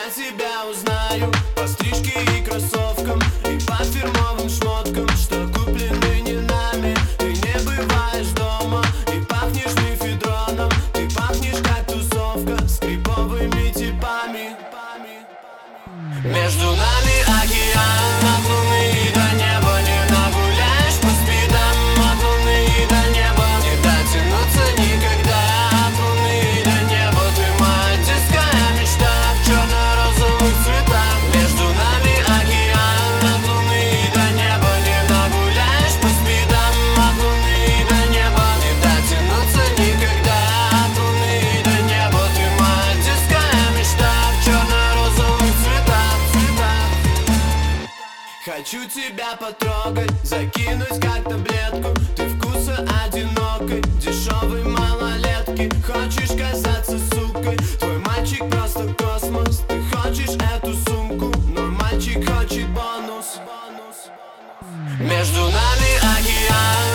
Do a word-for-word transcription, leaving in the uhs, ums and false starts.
я тебя узнаю по стрижке и кроссовкам, и по фирмовым шмоткам, что куплены не нами. Ты не бываешь дома и пахнешь мефедроном. Ты пахнешь как тусовка с криповыми типами. Между нами океан, от луны до неба не нагуляешь по спидам. От луны до неба не дотянуться никогда. От луны до неба ты моя детская мечта в черно-розовых цветах. Между нами океан, от луны до неба не нагуляешь по спидам. От луны до неба не дотянуться никогда. От луны до неба ты моя детская мечта в черно-розовых цветах. Хочу тебя потрогать, закинуть как таблетку. Ты вкуса одинокой, дешевой малолетки. Хочешь казаться сукой, твой мальчик просто космос. Ты хочешь эту сумку, но мальчик хочет бонус. Между нами океан.